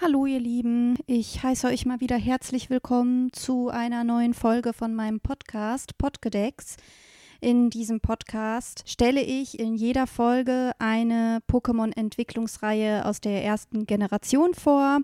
Hallo ihr Lieben, ich heiße euch mal wieder herzlich willkommen zu einer neuen Folge von meinem Podcast Podcadex. In diesem Podcast stelle ich in jeder Folge eine Pokémon-Entwicklungsreihe aus der ersten Generation vor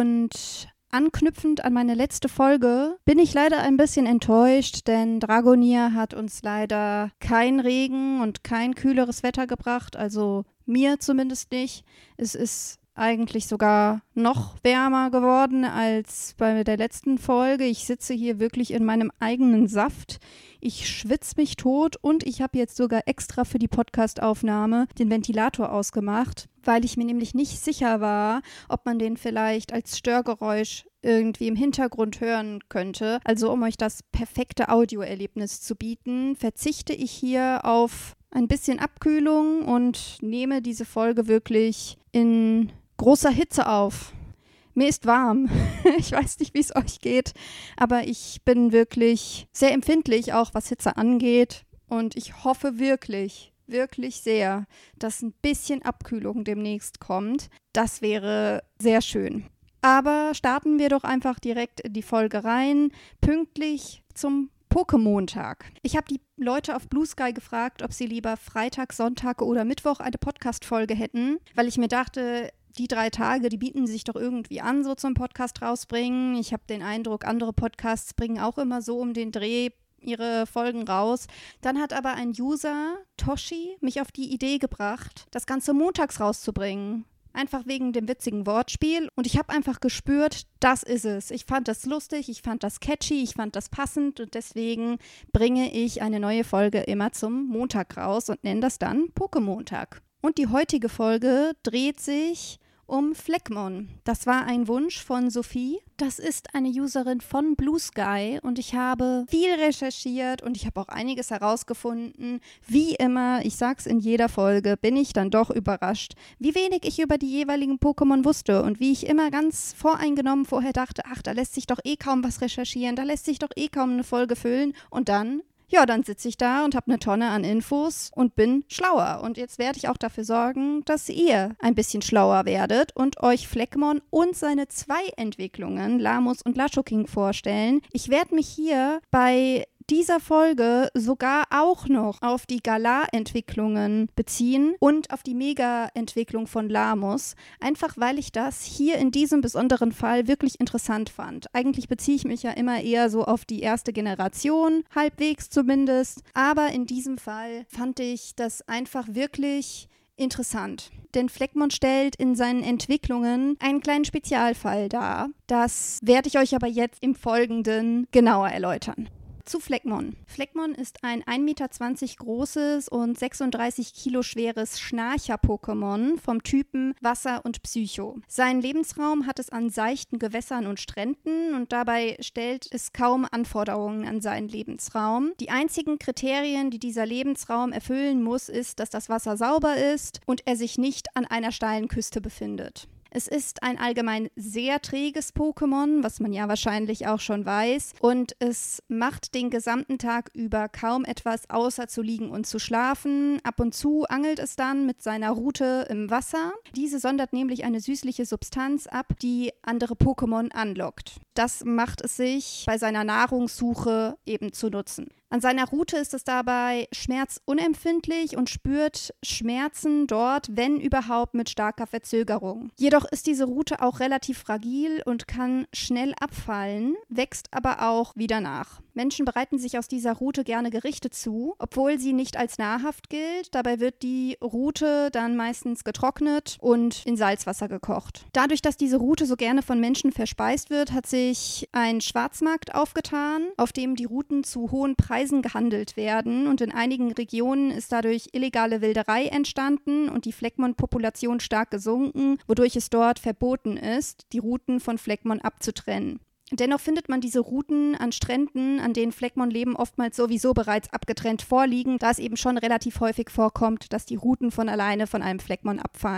und anknüpfend an meine letzte Folge bin ich leider ein bisschen enttäuscht, denn Dragonier hat uns leider kein Regen und kein kühleres Wetter gebracht, also mir zumindest nicht. Es ist eigentlich sogar noch wärmer geworden als bei der letzten Folge. Ich sitze hier wirklich in meinem eigenen Saft. Ich schwitze mich tot und ich habe jetzt sogar extra für die Podcast-Aufnahme den Ventilator ausgemacht, weil ich mir nämlich nicht sicher war, ob man den vielleicht als Störgeräusch irgendwie im Hintergrund hören könnte. Also um euch das perfekte Audioerlebnis zu bieten, verzichte ich hier auf ein bisschen Abkühlung und nehme diese Folge wirklich in großer Hitze auf. Mir ist warm. Ich weiß nicht, wie es euch geht, aber ich bin wirklich sehr empfindlich, auch was Hitze angeht. Und ich hoffe wirklich, wirklich sehr, dass ein bisschen Abkühlung demnächst kommt. Das wäre sehr schön. Aber starten wir doch einfach direkt in die Folge rein, pünktlich zum Pokémontag. Ich habe die Leute auf Blue Sky gefragt, ob sie lieber Freitag, Sonntag oder Mittwoch eine Podcast-Folge hätten, weil ich mir dachte, die 3 Tage, die bieten sich doch irgendwie an, so zum Podcast rausbringen. Ich habe den Eindruck, andere Podcasts bringen auch immer so um den Dreh ihre Folgen raus. Dann hat aber ein User, Toshi, mich auf die Idee gebracht, das Ganze montags rauszubringen. Einfach wegen dem witzigen Wortspiel. Und ich habe einfach gespürt, das ist es. Ich fand das lustig, ich fand das catchy, ich fand das passend und deswegen bringe ich eine neue Folge immer zum Montag raus und nenne das dann Pokémontag. Und die heutige Folge dreht sich um Fleckmon. Das war ein Wunsch von Sophie. Das ist eine Userin von Blue Sky und ich habe viel recherchiert und ich habe auch einiges herausgefunden. Wie immer, ich sag's in jeder Folge, bin ich dann doch überrascht, wie wenig ich über die jeweiligen Pokémon wusste und wie ich immer ganz voreingenommen vorher dachte, ach, da lässt sich doch eh kaum was recherchieren, da lässt sich doch eh kaum eine Folge füllen und dann sitze ich da und habe eine Tonne an Infos und bin schlauer. Und jetzt werde ich auch dafür sorgen, dass ihr ein bisschen schlauer werdet und euch Fleckmon und seine 2 Entwicklungen, Lamos und Lashoking, vorstellen. Ich werde mich hier bei dieser Folge sogar auch noch auf die Galar-Entwicklungen beziehen und auf die Mega-Entwicklung von Lamos, einfach weil ich das hier in diesem besonderen Fall wirklich interessant fand. Eigentlich beziehe ich mich ja immer eher so auf die erste Generation, halbwegs zumindest, aber in diesem Fall fand ich das einfach wirklich interessant. Denn Fleckmon stellt in seinen Entwicklungen einen kleinen Spezialfall dar. Das werde ich euch aber jetzt im Folgenden genauer erläutern. Zu Fleckmon. Fleckmon ist ein 1,20 Meter großes und 36 Kilo schweres Schnarcher-Pokémon vom Typen Wasser und Psycho. Seinen Lebensraum hat es an seichten Gewässern und Stränden und dabei stellt es kaum Anforderungen an seinen Lebensraum. Die einzigen Kriterien, die dieser Lebensraum erfüllen muss, ist, dass das Wasser sauber ist und er sich nicht an einer steilen Küste befindet. Es ist ein allgemein sehr träges Pokémon, was man ja wahrscheinlich auch schon weiß. Und es macht den gesamten Tag über kaum etwas, außer zu liegen und zu schlafen. Ab und zu angelt es dann mit seiner Rute im Wasser. Diese sondert nämlich eine süßliche Substanz ab, die andere Pokémon anlockt. Das macht es sich bei seiner Nahrungssuche eben zu nutzen. An seiner Rute ist es dabei schmerzunempfindlich und spürt Schmerzen dort, wenn überhaupt, mit starker Verzögerung. Jedoch ist diese Rute auch relativ fragil und kann schnell abfallen, wächst aber auch wieder nach. Menschen bereiten sich aus dieser Rute gerne Gerichte zu, obwohl sie nicht als nahrhaft gilt. Dabei wird die Rute dann meistens getrocknet und in Salzwasser gekocht. Dadurch, dass diese Rute so gerne von Menschen verspeist wird, hat sich ein Schwarzmarkt aufgetan, auf dem die Ruten zu hohen Preisen gehandelt werden und in einigen Regionen ist dadurch illegale Wilderei entstanden und die Fleckmon-Population stark gesunken, wodurch es dort verboten ist, die Ruten von Fleckmon abzutrennen. Dennoch findet man diese Ruten an Stränden, an denen Fleckmon leben, oftmals sowieso bereits abgetrennt vorliegen, da es eben schon relativ häufig vorkommt, dass die Ruten von alleine von einem Fleckmon abfallen.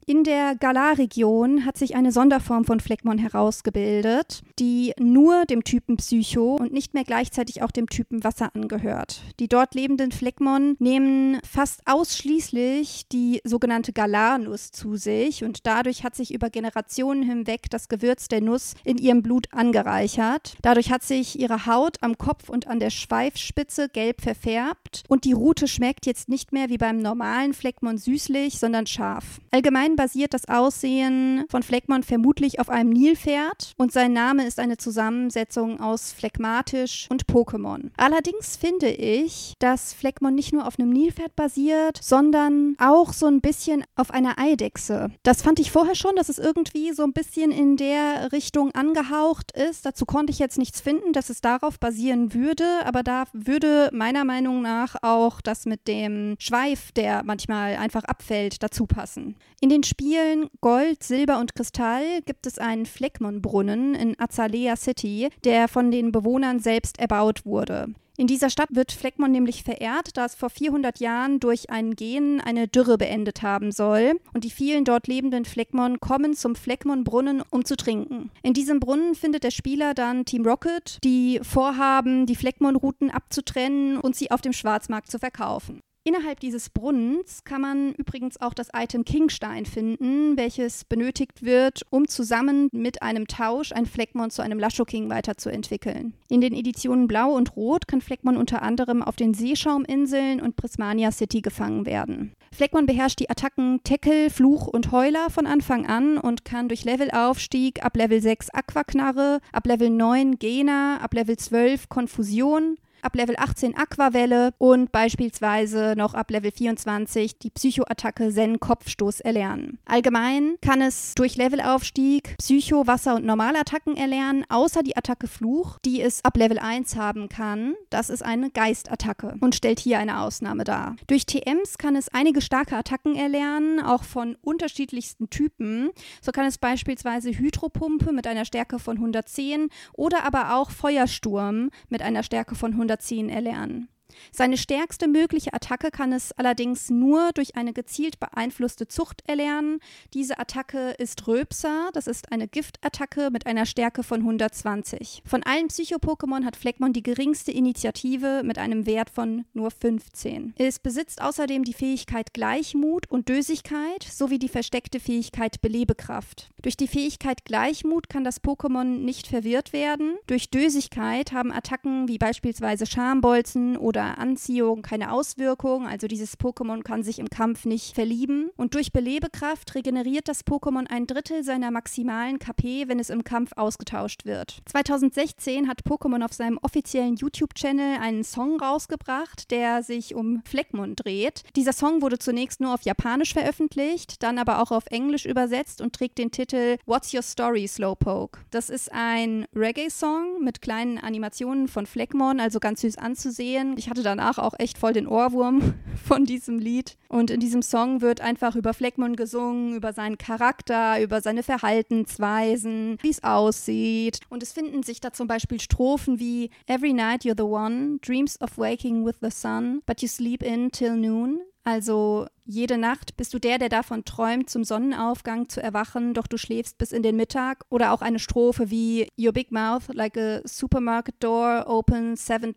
In der Galar-Region hat sich eine Sonderform von Phlegmon herausgebildet, die nur dem Typen Psycho und nicht mehr gleichzeitig auch dem Typen Wasser angehört. Die dort lebenden Phlegmon nehmen fast ausschließlich die sogenannte Galar-Nuss zu sich und dadurch hat sich über Generationen hinweg das Gewürz der Nuss in ihrem Blut angereichert. Dadurch hat sich ihre Haut am Kopf und an der Schweifspitze gelb verfärbt und die Rute schmeckt jetzt nicht mehr wie beim normalen Phlegmon süßlich, sondern scharf. Allgemein basiert das Aussehen von Phlegmon vermutlich auf einem Nilpferd und sein Name ist eine Zusammensetzung aus phlegmatisch und Pokémon. Allerdings finde ich, dass Phlegmon nicht nur auf einem Nilpferd basiert, sondern auch so ein bisschen auf einer Eidechse. Das fand ich vorher schon, dass es irgendwie so ein bisschen in der Richtung angehaucht ist. Dazu konnte ich jetzt nichts finden, dass es darauf basieren würde, aber da würde meiner Meinung nach auch das mit dem Schweif, der manchmal einfach abfällt, dazu passen. In den Spielen Gold, Silber und Kristall gibt es einen Phlegmon-Brunnen in Azalea City, der von den Bewohnern selbst erbaut wurde. In dieser Stadt wird Phlegmon nämlich verehrt, da es vor 400 Jahren durch ein Gen eine Dürre beendet haben soll. Und die vielen dort lebenden Phlegmon kommen zum Phlegmon-Brunnen, um zu trinken. In diesem Brunnen findet der Spieler dann Team Rocket, die vorhaben, die Phlegmon-Routen abzutrennen und sie auf dem Schwarzmarkt zu verkaufen. Innerhalb dieses Brunnens kann man übrigens auch das Item Kingstein finden, welches benötigt wird, um zusammen mit einem Tausch ein Phlegmon zu einem Lashoking weiterzuentwickeln. In den Editionen Blau und Rot kann Phlegmon unter anderem auf den Seeschauminseln und Prismania City gefangen werden. Phlegmon beherrscht die Attacken Tackle, Fluch und Heuler von Anfang an und kann durch Levelaufstieg ab Level 6 Aquaknarre, ab Level 9 Gena, ab Level 12 Konfusion, ab Level 18 Aquavelle und beispielsweise noch ab Level 24 die Psycho-Attacke Zen-Kopfstoß erlernen. Allgemein kann es durch Levelaufstieg Psycho-, Wasser- und Normalattacken erlernen, außer die Attacke Fluch, die es ab Level 1 haben kann. Das ist eine Geistattacke und stellt hier eine Ausnahme dar. Durch TMs kann es einige starke Attacken erlernen, auch von unterschiedlichsten Typen. So kann es beispielsweise Hydropumpe mit einer Stärke von 110 oder aber auch Feuersturm mit einer Stärke von 110 erlernen. Seine stärkste mögliche Attacke kann es allerdings nur durch eine gezielt beeinflusste Zucht erlernen. Diese Attacke ist Röpser, das ist eine Giftattacke mit einer Stärke von 120. Von allen Psycho-Pokémon hat Phlegmon die geringste Initiative mit einem Wert von nur 15. Es besitzt außerdem die Fähigkeit Gleichmut und Dösigkeit sowie die versteckte Fähigkeit Belebekraft. Durch die Fähigkeit Gleichmut kann das Pokémon nicht verwirrt werden. Durch Dösigkeit haben Attacken wie beispielsweise Schambolzen oder Anziehung keine Auswirkung, also dieses Pokémon kann sich im Kampf nicht verlieben. Und durch Belebekraft regeneriert das Pokémon 1/3 seiner maximalen KP, wenn es im Kampf ausgetauscht wird. 2016 hat Pokémon auf seinem offiziellen YouTube-Channel einen Song rausgebracht, der sich um Phlegmon dreht. Dieser Song wurde zunächst nur auf Japanisch veröffentlicht, dann aber auch auf Englisch übersetzt und trägt den Titel What's Your Story, Slowpoke? Das ist ein Reggae-Song mit kleinen Animationen von Phlegmon, also ganz süß anzusehen. Ich hatte danach auch echt voll den Ohrwurm von diesem Lied. Und in diesem Song wird einfach über Phlegmon gesungen, über seinen Charakter, über seine Verhaltensweisen, wie es aussieht. Und es finden sich da zum Beispiel Strophen wie Every night you're the one, dreams of waking with the sun, but you sleep in till noon. Also jede Nacht bist du der davon träumt, zum Sonnenaufgang zu erwachen, doch du schläfst bis in den Mittag. Oder auch eine Strophe wie Your big mouth like a supermarket door open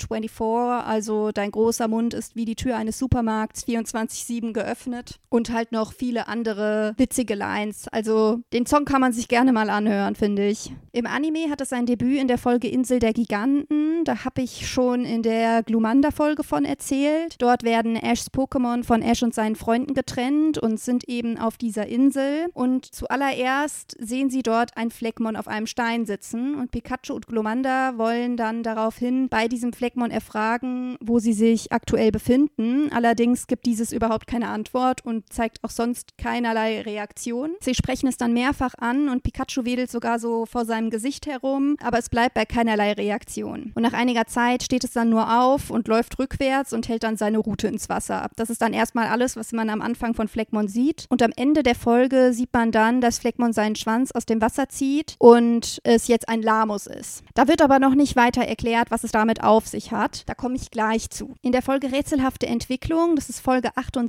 7/24. Also dein großer Mund ist wie die Tür eines Supermarkts 24/7 geöffnet. Und halt noch viele andere witzige Lines. Also den Song kann man sich gerne mal anhören, finde ich. Im Anime hat es sein Debüt in der Folge Insel der Giganten. Da habe ich schon in der Glumanda-Folge von erzählt. Dort werden Ashs Pokémon von Ash und seinen Freunden getrennt und sind eben auf dieser Insel. Und zuallererst sehen sie dort ein Phlegmon auf einem Stein sitzen. Und Pikachu und Glumanda wollen dann daraufhin bei diesem Phlegmon erfragen, wo sie sich aktuell befinden. Allerdings gibt dieses überhaupt keine Antwort und zeigt auch sonst keinerlei Reaktion. Sie sprechen es dann mehrfach an und Pikachu wedelt sogar so vor seinem Gesicht herum, aber es bleibt bei keinerlei Reaktion. Und nach einiger Zeit steht es dann nur auf und läuft rückwärts und hält dann seine Route ins Wasser ab. Das ist dann erstmal alles, was man am Anfang von Phlegmon sieht. Und am Ende der Folge sieht man dann, dass Phlegmon seinen Schwanz aus dem Wasser zieht und es jetzt ein Lamus ist. Da wird aber noch nicht weiter erklärt, was es damit auf sich hat. Da komme ich gleich zu. In der Folge Rätselhafte Entwicklung, das ist Folge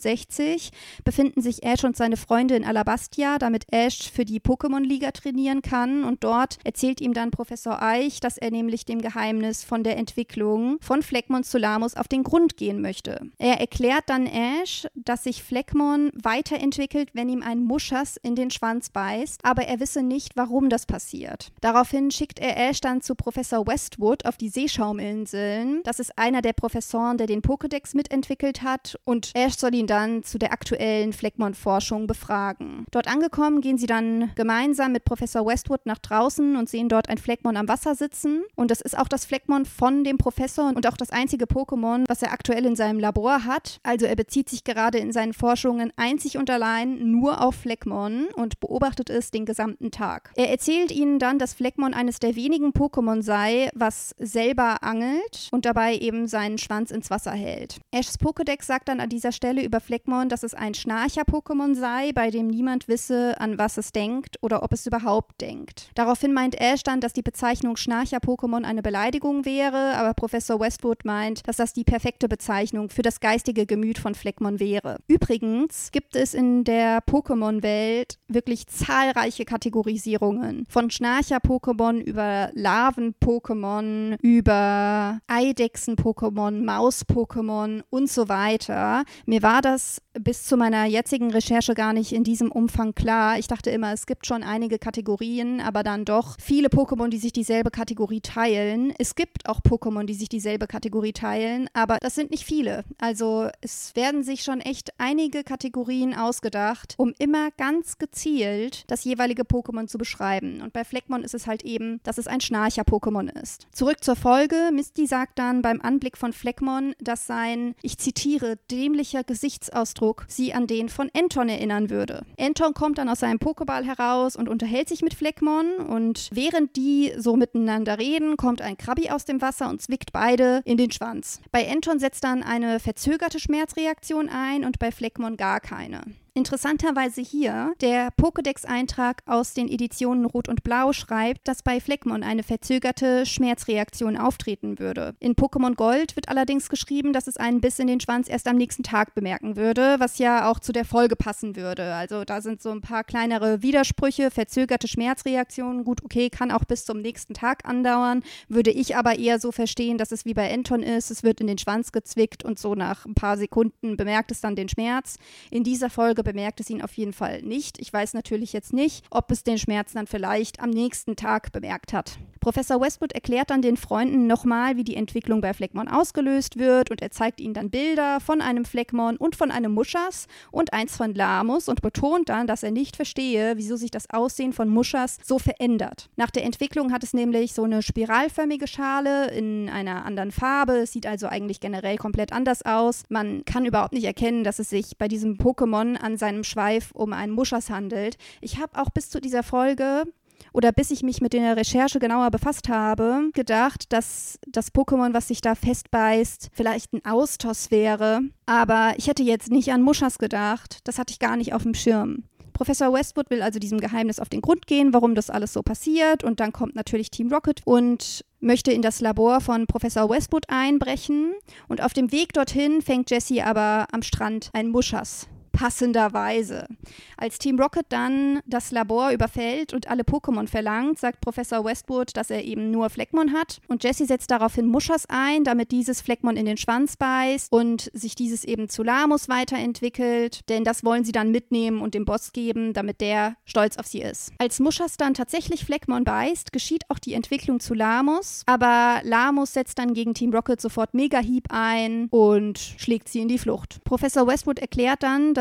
68, befinden sich Ash und seine Freunde in Alabastia, damit Ash für die Pokémon-Liga trainieren kann. Und dort erzählt ihm dann Professor Eich, dass er nämlich dem Geheimnis von der Entwicklung von Phlegmon zu Lamus auf den Grund gehen möchte. Er erklärt dann Ash, dass sich Phlegmon weiterentwickelt, wenn ihm ein Muschas in den Schwanz beißt, aber er wisse nicht, warum das passiert. Daraufhin schickt er Ash dann zu Professor Westwood auf die Seeschauminseln. Das ist einer der Professoren, der den Pokédex mitentwickelt hat, und Ash soll ihn dann zu der aktuellen Phlegmon-Forschung befragen. Dort angekommen, gehen sie dann gemeinsam mit Professor Westwood nach draußen und sehen dort ein Phlegmon am Wasser sitzen. Und das ist auch das Phlegmon von dem Professor und auch das einzige Pokémon, was er aktuell in seinem Labor hat. Also er bezieht sich gerade in seinen Forschungen einzig und allein nur auf Phlegmon und beobachtet es den gesamten Tag. Er erzählt ihnen dann, dass Phlegmon eines der wenigen Pokémon sei, was selber angelt und dabei eben seinen Schwanz ins Wasser hält. Ashs Pokédex sagt dann an dieser Stelle über Phlegmon, dass es ein Schnarcher-Pokémon sei, bei dem niemand wisse, an was es denkt oder ob es überhaupt denkt. Daraufhin meint Ash dann, dass die Bezeichnung Schnarcher-Pokémon eine Beleidigung wäre, aber Professor Westwood meint, dass das die perfekte Bezeichnung für das geistige Gemüt von Phlegmon wäre. Übrigens gibt es in der Pokémon-Welt wirklich zahlreiche Kategorisierungen. Von Schnarcher-Pokémon über Larven-Pokémon, über Eidechsen-Pokémon, Maus-Pokémon und so weiter. Mir war das bis zu meiner jetzigen Recherche gar nicht in diesem Umfang klar. Ich dachte immer, es gibt schon einige Kategorien, aber dann doch viele Pokémon, die sich dieselbe Kategorie teilen. Es gibt auch Pokémon, die sich dieselbe Kategorie teilen, aber das sind nicht viele. Also es werden sich schon echt einige Kategorien ausgedacht, um immer ganz gezielt das jeweilige Pokémon zu beschreiben. Und bei Phlegmon ist es halt eben, dass es ein Schnarcher-Pokémon ist. Zurück zur Folge. Misty sagt dann beim Anblick von Phlegmon, dass sein, ich zitiere, dämlicher Gesichtsausdruck sie an den von Anton erinnern würde. Anton kommt dann aus seinem Pokéball heraus und unterhält sich mit Phlegmon, und während die so miteinander reden, kommt ein Krabbi aus dem Wasser und zwickt beide in den Schwanz. Bei Anton setzt dann eine verzögerte Schmerzreaktion ein und bei Phlegmon gar keine. Interessanterweise hier, der Pokédex-Eintrag aus den Editionen Rot und Blau schreibt, dass bei Phlegmon eine verzögerte Schmerzreaktion auftreten würde. In Pokémon Gold wird allerdings geschrieben, dass es einen Biss in den Schwanz erst am nächsten Tag bemerken würde, was ja auch zu der Folge passen würde. Also da sind so ein paar kleinere Widersprüche, verzögerte Schmerzreaktionen, gut, okay, kann auch bis zum nächsten Tag andauern, würde ich aber eher so verstehen, dass es wie bei Anton ist, es wird in den Schwanz gezwickt und so nach ein paar Sekunden bemerkt es dann den Schmerz. In dieser Folge bemerkt es ihn auf jeden Fall nicht. Ich weiß natürlich jetzt nicht, ob es den Schmerz dann vielleicht am nächsten Tag bemerkt hat. Professor Westwood erklärt dann den Freunden nochmal, wie die Entwicklung bei Phlegmon ausgelöst wird, und er zeigt ihnen dann Bilder von einem Phlegmon und von einem Muschas und eins von Lamus und betont dann, dass er nicht verstehe, wieso sich das Aussehen von Muschas so verändert. Nach der Entwicklung hat es nämlich so eine spiralförmige Schale in einer anderen Farbe. Es sieht also eigentlich generell komplett anders aus. Man kann überhaupt nicht erkennen, dass es sich bei diesem Pokémon an seinem Schweif um einen Muschas handelt. Ich habe auch bis zu dieser Folge oder bis ich mich mit der Recherche genauer befasst habe, gedacht, dass das Pokémon, was sich da festbeißt, vielleicht ein Austos wäre. Aber ich hätte jetzt nicht an Muschas gedacht. Das hatte ich gar nicht auf dem Schirm. Professor Westwood will also diesem Geheimnis auf den Grund gehen, warum das alles so passiert. Und dann kommt natürlich Team Rocket und möchte in das Labor von Professor Westwood einbrechen. Und auf dem Weg dorthin fängt Jessie aber am Strand ein Muschas. Passenderweise. Als Team Rocket dann das Labor überfällt und alle Pokémon verlangt, sagt Professor Westwood, dass er eben nur Phlegmon hat. Und Jessie setzt daraufhin Muschas ein, damit dieses Phlegmon in den Schwanz beißt und sich dieses eben zu Lamus weiterentwickelt. Denn das wollen sie dann mitnehmen und dem Boss geben, damit der stolz auf sie ist. Als Muschas dann tatsächlich Phlegmon beißt, geschieht auch die Entwicklung zu Lamus. Aber Lamus setzt dann gegen Team Rocket sofort Mega-Hieb ein und schlägt sie in die Flucht. Professor Westwood erklärt dann, dass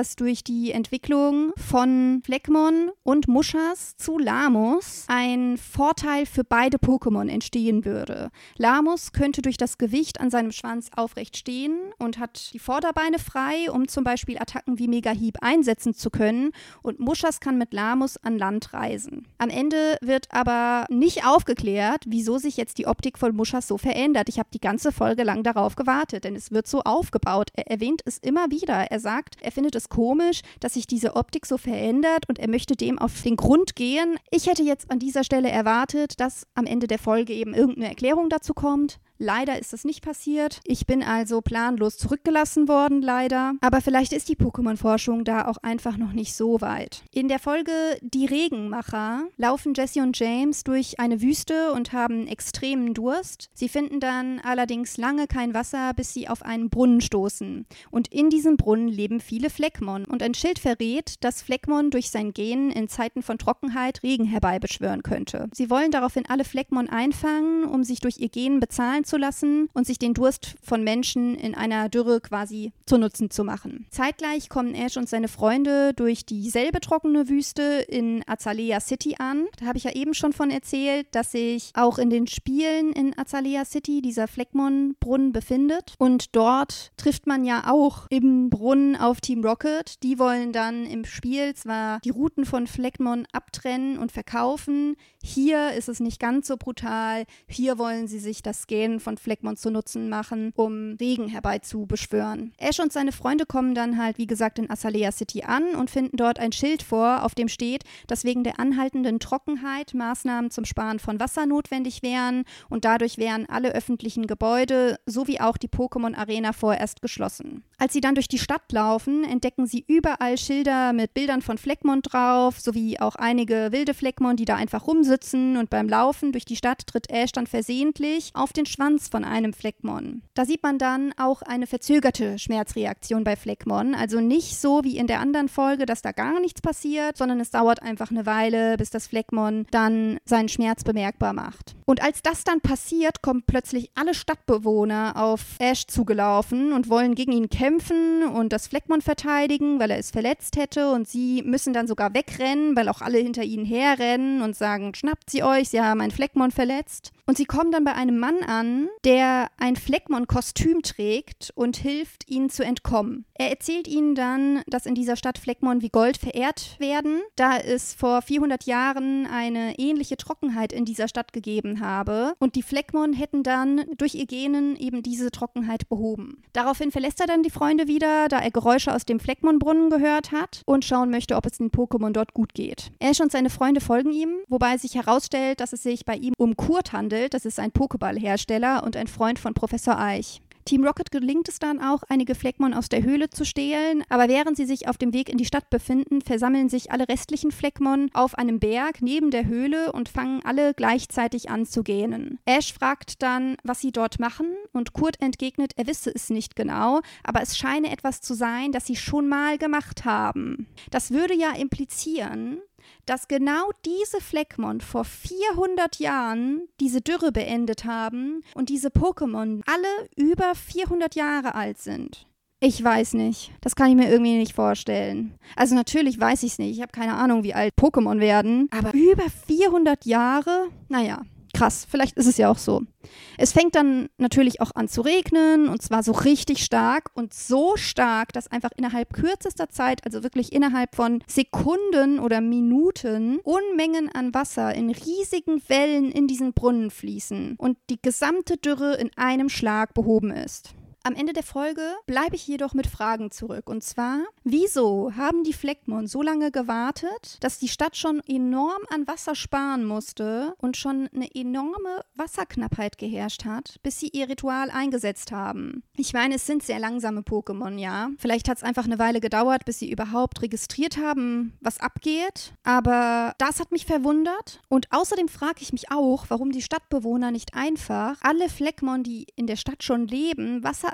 dass durch die Entwicklung von Fleckmon und Mushas zu Lamos ein Vorteil für beide Pokémon entstehen würde. Lamos könnte durch das Gewicht an seinem Schwanz aufrecht stehen und hat die Vorderbeine frei, um zum Beispiel Attacken wie Mega-Hieb einsetzen zu können, und Mushas kann mit Lamos an Land reisen. Am Ende wird aber nicht aufgeklärt, wieso sich jetzt die Optik von Mushas so verändert. Ich habe die ganze Folge lang darauf gewartet, denn es wird so aufgebaut. Er erwähnt es immer wieder. Er sagt, er findet es komisch, dass sich diese Optik so verändert und er möchte dem auf den Grund gehen. Ich hätte jetzt an dieser Stelle erwartet, dass am Ende der Folge eben irgendeine Erklärung dazu kommt. Leider ist das nicht passiert. Ich bin also planlos zurückgelassen worden, leider. Aber vielleicht ist die Pokémon-Forschung da auch einfach noch nicht so weit. In der Folge Die Regenmacher laufen Jessie und James durch eine Wüste und haben extremen Durst. Sie finden dann allerdings lange kein Wasser, bis sie auf einen Brunnen stoßen. Und in diesem Brunnen leben viele Fleckmon. Und ein Schild verrät, dass Fleckmon durch sein Gen in Zeiten von Trockenheit Regen herbeibeschwören könnte. Sie wollen daraufhin alle Fleckmon einfangen, um sich durch ihr Gen bezahlen zu lassen und sich den Durst von Menschen in einer Dürre quasi zu Nutzen zu machen. Zeitgleich kommen Ash und seine Freunde durch dieselbe trockene Wüste in Azalea City an. Da habe ich ja eben schon von erzählt, dass sich auch in den Spielen in Azalea City dieser Fleckmon-Brunnen befindet. Und dort trifft man ja auch im Brunnen auf Team Rocket. Die wollen dann im Spiel zwar die Routen von Fleckmon abtrennen und verkaufen. Hier ist es nicht ganz so brutal. Hier wollen sie sich das Gen von Fleckmon zu Nutzen machen, um Regen herbeizubeschwören. Ash und seine Freunde kommen dann halt, wie gesagt, in Azalea City an und finden dort ein Schild vor, auf dem steht, dass wegen der anhaltenden Trockenheit Maßnahmen zum Sparen von Wasser notwendig wären und dadurch wären alle öffentlichen Gebäude sowie auch die Pokémon-Arena vorerst geschlossen. Als sie dann durch die Stadt laufen, entdecken sie überall Schilder mit Bildern von Fleckmon drauf, sowie auch einige wilde Fleckmon, die da einfach rumsitzen, und beim Laufen durch die Stadt tritt Ash dann versehentlich auf den Schwanz von einem Fleckmon. Da sieht man dann auch eine verzögerte Schmerzreaktion bei Fleckmon, also nicht so wie in der anderen Folge, dass da gar nichts passiert, sondern es dauert einfach eine Weile, bis das Fleckmon dann seinen Schmerz bemerkbar macht. Und als das dann passiert, kommen plötzlich alle Stadtbewohner auf Ash zugelaufen und wollen gegen ihn kämpfen und das Fleckmon verteidigen, weil er es verletzt hätte, und sie müssen dann sogar wegrennen, weil auch alle hinter ihnen herrennen und sagen, schnappt sie euch, sie haben ein Fleckmon verletzt. Und sie kommen dann bei einem Mann an, der ein Fleckmon-Kostüm trägt und hilft, ihnen zu entkommen. Er erzählt ihnen dann, dass in dieser Stadt Fleckmon wie Gold verehrt werden, da es vor 400 Jahren eine ähnliche Trockenheit in dieser Stadt gegeben habe. Und die Fleckmon hätten dann durch ihr Genen eben diese Trockenheit behoben. Daraufhin verlässt er dann die Freunde wieder, da er Geräusche aus dem Fleckmon-Brunnen gehört hat und schauen möchte, ob es den Pokémon dort gut geht. Ash und seine Freunde folgen ihm, wobei sich herausstellt, dass es sich bei ihm um Kurt handelt. Das ist ein Pokéball-Hersteller und ein Freund von Professor Eich. Team Rocket gelingt es dann auch, einige Fleckmon aus der Höhle zu stehlen, aber während sie sich auf dem Weg in die Stadt befinden, versammeln sich alle restlichen Fleckmon auf einem Berg neben der Höhle und fangen alle gleichzeitig an zu gähnen. Ash fragt dann, was sie dort machen, und Kurt entgegnet, er wisse es nicht genau, aber es scheine etwas zu sein, das sie schon mal gemacht haben. Das würde ja implizieren, dass genau diese Fleckmon vor 400 Jahren diese Dürre beendet haben und diese Pokémon alle über 400 Jahre alt sind. Ich weiß nicht. Das kann ich mir irgendwie nicht vorstellen. Also natürlich weiß ich es nicht. Ich habe keine Ahnung, wie alt Pokémon werden. Aber über 400 Jahre? Naja. Krass, vielleicht ist es ja auch so. Es fängt dann natürlich auch an zu regnen, und zwar so richtig stark und so stark, dass einfach innerhalb kürzester Zeit, also wirklich innerhalb von Sekunden oder Minuten, Unmengen an Wasser in riesigen Wellen in diesen Brunnen fließen und die gesamte Dürre in einem Schlag behoben ist. Am Ende der Folge bleibe ich jedoch mit Fragen zurück. Und zwar, wieso haben die Fleckmon so lange gewartet, dass die Stadt schon enorm an Wasser sparen musste und schon eine enorme Wasserknappheit geherrscht hat, bis sie ihr Ritual eingesetzt haben? Ich meine, es sind sehr langsame Pokémon, ja. Vielleicht hat es einfach eine Weile gedauert, bis sie überhaupt registriert haben, was abgeht. Aber das hat mich verwundert. Und außerdem frage ich mich auch, warum die Stadtbewohner nicht einfach alle Fleckmon, die in der Stadt schon leben, Wasser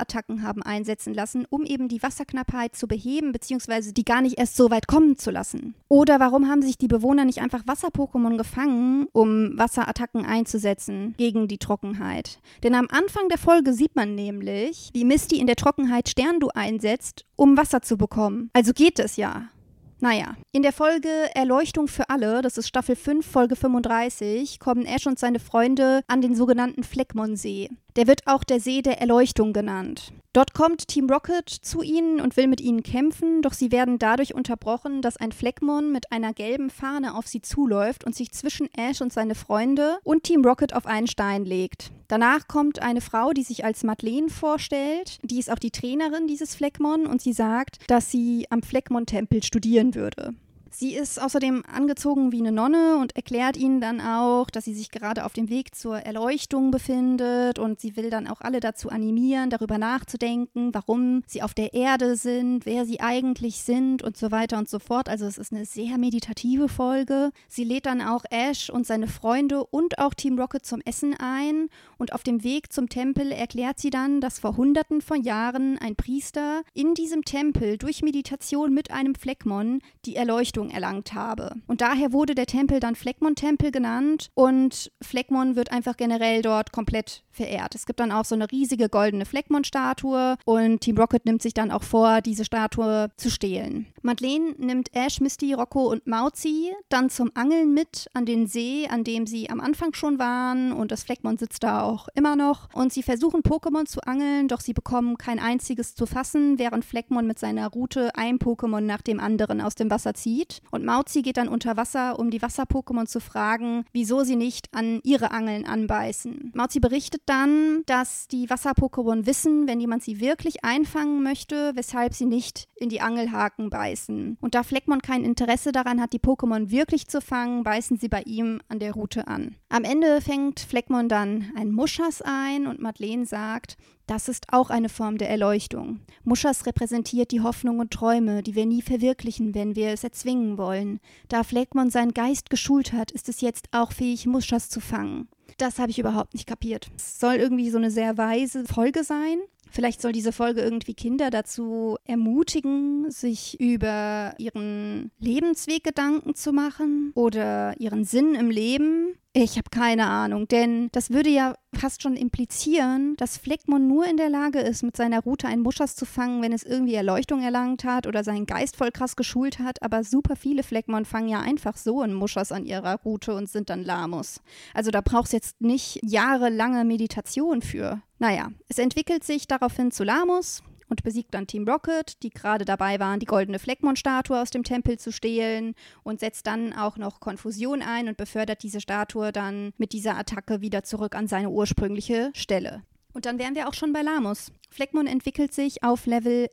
Wasserattacken haben einsetzen lassen, um eben die Wasserknappheit zu beheben, beziehungsweise die gar nicht erst so weit kommen zu lassen. Oder warum haben sich die Bewohner nicht einfach Wasser-Pokémon gefangen, um Wasserattacken einzusetzen gegen die Trockenheit? Denn am Anfang der Folge sieht man nämlich, wie Misty in der Trockenheit Sterndu einsetzt, um Wasser zu bekommen. Also geht es ja. Naja, in der Folge Erleuchtung für alle, das ist Staffel 5, Folge 35, kommen Ash und seine Freunde an den sogenannten Fleckmon-See. Der wird auch der See der Erleuchtung genannt. Dort kommt Team Rocket zu ihnen und will mit ihnen kämpfen, doch sie werden dadurch unterbrochen, dass ein Fleckmon mit einer gelben Fahne auf sie zuläuft und sich zwischen Ash und seine Freunde und Team Rocket auf einen Stein legt. Danach kommt eine Frau, die sich als Madeleine vorstellt. Die ist auch die Trainerin dieses Fleckmon und sie sagt, dass sie am Fleckmon-Tempel studieren würde. Sie ist außerdem angezogen wie eine Nonne und erklärt ihnen dann auch, dass sie sich gerade auf dem Weg zur Erleuchtung befindet und sie will dann auch alle dazu animieren, darüber nachzudenken, warum sie auf der Erde sind, wer sie eigentlich sind und so weiter und so fort. Also es ist eine sehr meditative Folge. Sie lädt dann auch Ash und seine Freunde und auch Team Rocket zum Essen ein und auf dem Weg zum Tempel erklärt sie dann, dass vor Hunderten von Jahren ein Priester in diesem Tempel durch Meditation mit einem Fleckmon die Erleuchtung erlangt habe. Und daher wurde der Tempel dann Fleckmon-Tempel genannt und Fleckmon wird einfach generell dort komplett verehrt. Es gibt dann auch so eine riesige goldene Fleckmon-Statue und Team Rocket nimmt sich dann auch vor, diese Statue zu stehlen. Madeleine nimmt Ash, Misty, Rocco und Mauzi dann zum Angeln mit an den See, an dem sie am Anfang schon waren und das Fleckmon sitzt da auch immer noch und sie versuchen Pokémon zu angeln, doch sie bekommen kein einziges zu fassen, während Fleckmon mit seiner Route ein Pokémon nach dem anderen aus dem Wasser zieht. Und Mauzi geht dann unter Wasser, um die Wasser-Pokémon zu fragen, wieso sie nicht an ihre Angeln anbeißen. Mauzi berichtet dann, dass die Wasser-Pokémon wissen, wenn jemand sie wirklich einfangen möchte, weshalb sie nicht in die Angelhaken beißen. Und da Fleckmon kein Interesse daran hat, die Pokémon wirklich zu fangen, beißen sie bei ihm an der Route an. Am Ende fängt Fleckmon dann ein Muschas ein und Madeleine sagt, das ist auch eine Form der Erleuchtung. Muschas repräsentiert die Hoffnung und Träume, die wir nie verwirklichen, wenn wir es erzwingen wollen. Da Fleckmon seinen Geist geschult hat, ist es jetzt auch fähig, Muschas zu fangen. Das habe ich überhaupt nicht kapiert. Es soll irgendwie so eine sehr weise Folge sein. Vielleicht soll diese Folge irgendwie Kinder dazu ermutigen, sich über ihren Lebensweg Gedanken zu machen oder ihren Sinn im Leben. Ich habe keine Ahnung, denn das würde ja fast schon implizieren, dass Fleckmon nur in der Lage ist, mit seiner Route einen Muschas zu fangen, wenn es irgendwie Erleuchtung erlangt hat oder seinen Geist voll krass geschult hat, aber super viele Fleckmon fangen ja einfach so einen Muschas an ihrer Route und sind dann Lamos. Also da braucht es jetzt nicht jahrelange Meditation für. Naja, es entwickelt sich daraufhin zu Lamos und besiegt dann Team Rocket, die gerade dabei waren, die goldene Fleckmon-Statue aus dem Tempel zu stehlen und setzt dann auch noch Konfusion ein und befördert diese Statue dann mit dieser Attacke wieder zurück an seine ursprüngliche Stelle. Und dann wären wir auch schon bei Lamos. Fleckmon entwickelt sich auf Level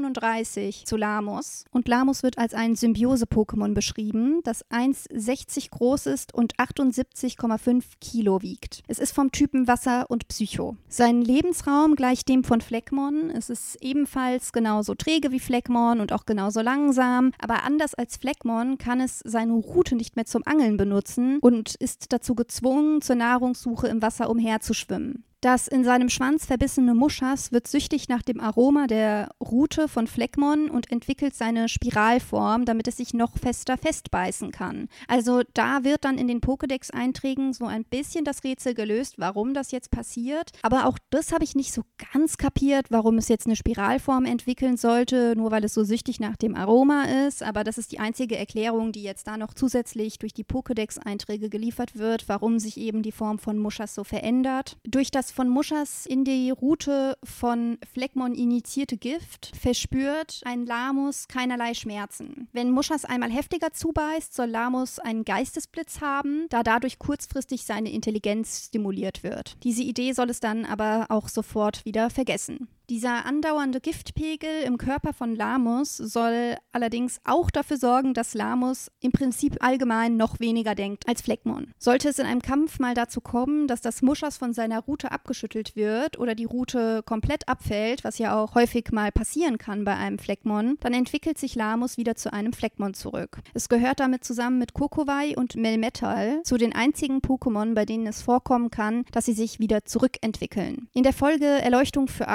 37 zu Lamos und Lamos wird als ein Symbiose-Pokémon beschrieben, das 1,60 groß ist und 78,5 Kilo wiegt. Es ist vom Typen Wasser und Psycho. Sein Lebensraum gleicht dem von Fleckmon. Es ist ebenfalls genauso träge wie Fleckmon und auch genauso langsam, aber anders als Fleckmon kann es seine Route nicht mehr zum Angeln benutzen und ist dazu gezwungen, zur Nahrungssuche im Wasser umherzuschwimmen. Das in seinem Schwanz verbissene Muschas wird süchtig nach dem Aroma der Rute von Fleckmon und entwickelt seine Spiralform, damit es sich noch fester festbeißen kann. Also da wird dann in den Pokédex-Einträgen so ein bisschen das Rätsel gelöst, warum das jetzt passiert. Aber auch das habe ich nicht so ganz kapiert, warum es jetzt eine Spiralform entwickeln sollte, nur weil es so süchtig nach dem Aroma ist. Aber das ist die einzige Erklärung, die jetzt da noch zusätzlich durch die Pokédex-Einträge geliefert wird, warum sich eben die Form von Muschas so verändert. Durch das von Muschas in die Route von Fleckmon initiierte Gift verspürt ein Lamos keinerlei Schmerzen. Wenn Muschas einmal heftiger zubeißt, soll Lamos einen Geistesblitz haben, da dadurch kurzfristig seine Intelligenz stimuliert wird. Diese Idee soll es dann aber auch sofort wieder vergessen. Dieser andauernde Giftpegel im Körper von Lamos soll allerdings auch dafür sorgen, dass Lamos im Prinzip allgemein noch weniger denkt als Fleckmon. Sollte es in einem Kampf mal dazu kommen, dass das Muschas von seiner Route abgeschüttelt wird oder die Route komplett abfällt, was ja auch häufig mal passieren kann bei einem Fleckmon, dann entwickelt sich Lamos wieder zu einem Fleckmon zurück. Es gehört damit zusammen mit Kokowai und Melmetal zu den einzigen Pokémon, bei denen es vorkommen kann, dass sie sich wieder zurückentwickeln. In der Folge Erleuchtung für alle von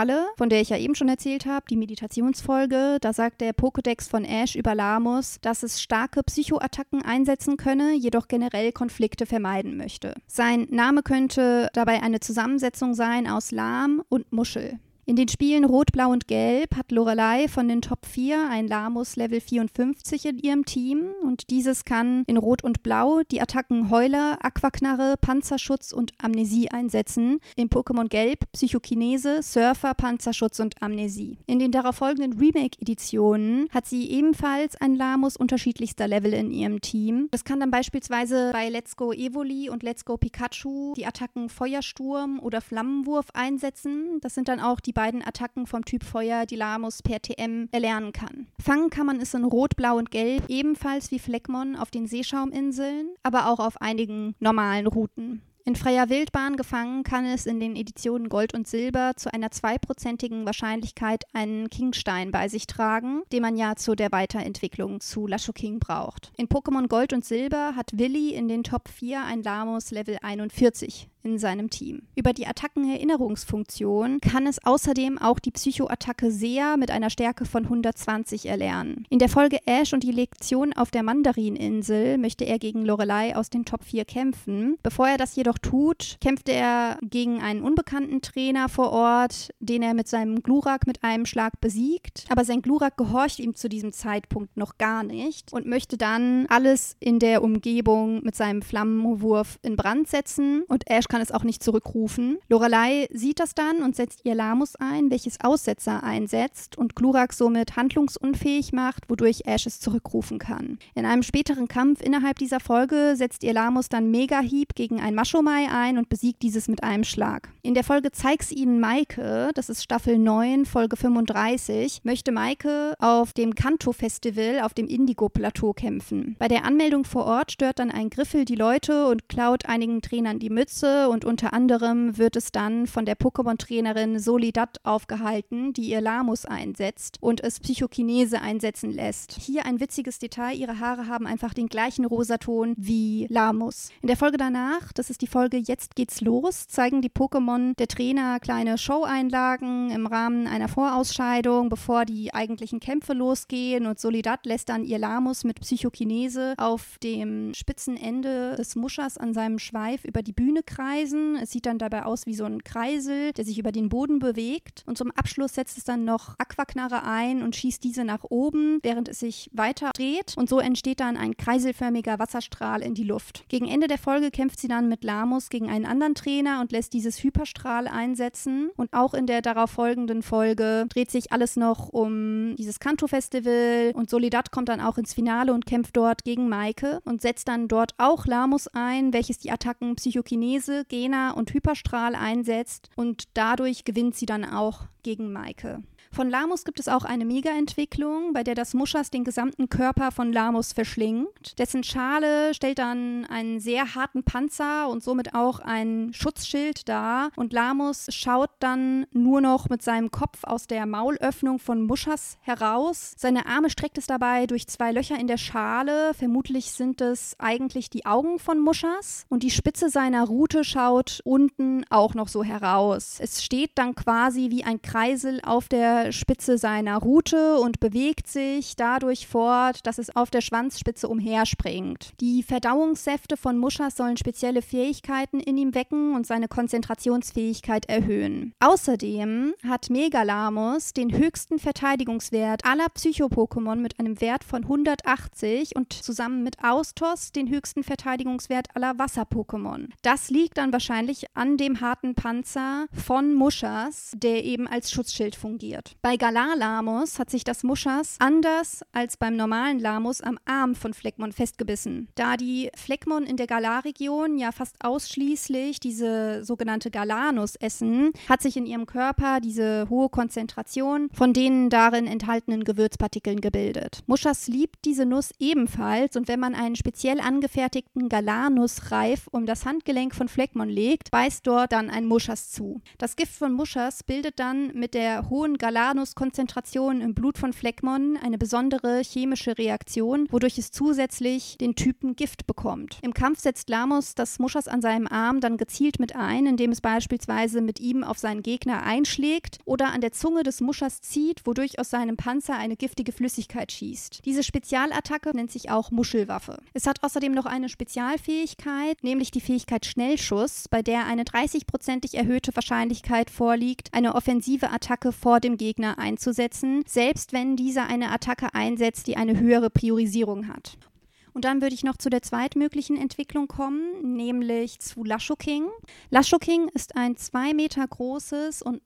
von der ich ja eben schon erzählt habe, die Meditationsfolge. Da sagt der Pokédex von Ash über Lamos, dass es starke Psychoattacken einsetzen könne, jedoch generell Konflikte vermeiden möchte. Sein Name könnte dabei eine Zusammensetzung sein aus Lam und Muschel. In den Spielen Rot, Blau und Gelb hat Lorelei von den Top 4 ein Lamos Level 54 in ihrem Team und dieses kann in Rot und Blau die Attacken Heuler, Aquaknarre, Panzerschutz und Amnesie einsetzen. In Pokémon Gelb Psychokinese, Surfer, Panzerschutz und Amnesie. In den darauffolgenden Remake-Editionen hat sie ebenfalls ein Lamos unterschiedlichster Level in ihrem Team. Das kann dann beispielsweise bei Let's Go Evoli und Let's Go Pikachu die Attacken Feuersturm oder Flammenwurf einsetzen. Das sind dann auch die beiden Attacken vom Typ Feuer, die Lamos per TM erlernen kann. Fangen kann man es in Rot, Blau und Gelb, ebenfalls wie Fleckmon auf den Seeschauminseln, aber auch auf einigen normalen Routen. In freier Wildbahn gefangen kann es in den Editionen Gold und Silber zu einer 2%igen Wahrscheinlichkeit einen Kingstein bei sich tragen, den man ja zu der Weiterentwicklung zu Lashoking braucht. In Pokémon Gold und Silber hat Willi in den Top 4 ein Lamos Level 41 in seinem Team. Über die Attackenerinnerungsfunktion kann es außerdem auch die Psychoattacke Sea mit einer Stärke von 120 erlernen. In der Folge Ash und die Lektion auf der Mandarininsel möchte er gegen Lorelei aus den Top 4 kämpfen. Bevor er das jedoch tut, kämpft er gegen einen unbekannten Trainer vor Ort, den er mit seinem Glurak mit einem Schlag besiegt. Aber sein Glurak gehorcht ihm zu diesem Zeitpunkt noch gar nicht und möchte dann alles in der Umgebung mit seinem Flammenwurf in Brand setzen und Ash kann es auch nicht zurückrufen. Lorelei sieht das dann und setzt ihr Lamos ein, welches Aussetzer einsetzt und Glurak somit handlungsunfähig macht, wodurch Ash es zurückrufen kann. In einem späteren Kampf innerhalb dieser Folge setzt ihr Lamos dann Mega-Hieb gegen ein Maschomai ein und besiegt dieses mit einem Schlag. In der Folge Zeig's ihnen Maike, das ist Staffel 9, Folge 35, möchte Maike auf dem Kanto-Festival auf dem Indigo-Plateau kämpfen. Bei der Anmeldung vor Ort stört dann ein Griffel die Leute und klaut einigen Trainern die Mütze und unter anderem wird es dann von der Pokémon-Trainerin Solidat aufgehalten, die ihr Lamos einsetzt und es Psychokinese einsetzen lässt. Hier ein witziges Detail, ihre Haare haben einfach den gleichen Rosaton wie Lamos. In der Folge danach, das ist die Folge Jetzt geht's los, zeigen die Pokémon der Trainer kleine Show-Einlagen im Rahmen einer Vorausscheidung, bevor die eigentlichen Kämpfe losgehen und Solidat lässt dann ihr Lamos mit Psychokinese auf dem spitzen Ende des Muschers an seinem Schweif über die Bühne kreisen. Es sieht dann dabei aus wie so ein Kreisel, der sich über den Boden bewegt. Und zum Abschluss setzt es dann noch Aquaknarre ein und schießt diese nach oben, während es sich weiter dreht. Und so entsteht dann ein kreiselförmiger Wasserstrahl in die Luft. Gegen Ende der Folge kämpft sie dann mit Lamos gegen einen anderen Trainer und lässt dieses Hyperstrahl einsetzen. Und auch in der darauf folgenden Folge dreht sich alles noch um dieses Kanto-Festival. Und Solidat kommt dann auch ins Finale und kämpft dort gegen Maike und setzt dann dort auch Lamos ein, welches die Attacken Psychokinese, Gena und Hyperstrahl einsetzt und dadurch gewinnt sie dann auch gegen Maike. Von Lamos gibt es auch eine Mega-Entwicklung, bei der das Muschas den gesamten Körper von Lamos verschlingt. Dessen Schale stellt dann einen sehr harten Panzer und somit auch ein Schutzschild dar. Und Lamos schaut dann nur noch mit seinem Kopf aus der Maulöffnung von Muschas heraus. Seine Arme streckt es dabei durch 2 Löcher in der Schale. Vermutlich sind es eigentlich die Augen von Muschas. Und die Spitze seiner Rute schaut unten auch noch so heraus. Es steht dann quasi wie ein Kreisel auf der Spitze seiner Rute und bewegt sich dadurch fort, dass es auf der Schwanzspitze umherspringt. Die Verdauungssäfte von Muschas sollen spezielle Fähigkeiten in ihm wecken und seine Konzentrationsfähigkeit erhöhen. Außerdem hat Megalamos den höchsten Verteidigungswert aller Psycho-Pokémon mit einem Wert von 180 und zusammen mit Austos den höchsten Verteidigungswert aller Wasser-Pokémon. Das liegt dann wahrscheinlich an dem harten Panzer von Muschas, der eben als Schutzschild fungiert. Bei Galar-Lamos hat sich das Muschas anders als beim normalen Lamos am Arm von Fleckmon festgebissen. Da die Fleckmon in der Galar-Region ja fast ausschließlich diese sogenannte Galar-Nuss essen, hat sich in ihrem Körper diese hohe Konzentration von den darin enthaltenen Gewürzpartikeln gebildet. Muschas liebt diese Nuss ebenfalls und wenn man einen speziell angefertigten Galar-Nussreif um das Handgelenk von Fleckmon legt, beißt dort dann ein Muschas zu. Das Gift von Muschas bildet dann mit der hohen Galar Solanus-Konzentrationen im Blut von Fleckmon eine besondere chemische Reaktion, wodurch es zusätzlich den Typen Gift bekommt. Im Kampf setzt Lamus das Muschas an seinem Arm dann gezielt mit ein, indem es beispielsweise mit ihm auf seinen Gegner einschlägt oder an der Zunge des Muschas zieht, wodurch aus seinem Panzer eine giftige Flüssigkeit schießt. Diese Spezialattacke nennt sich auch Muschelwaffe. Es hat außerdem noch eine Spezialfähigkeit, nämlich die Fähigkeit Schnellschuss, bei der eine 30-prozentig erhöhte Wahrscheinlichkeit vorliegt, eine offensive Attacke vor dem Gegner einzusetzen, selbst wenn dieser eine Attacke einsetzt, die eine höhere Priorisierung hat. Und dann würde ich noch zu der zweitmöglichen Entwicklung kommen, nämlich zu Lashoking. Lashoking ist ein 2 Meter großes und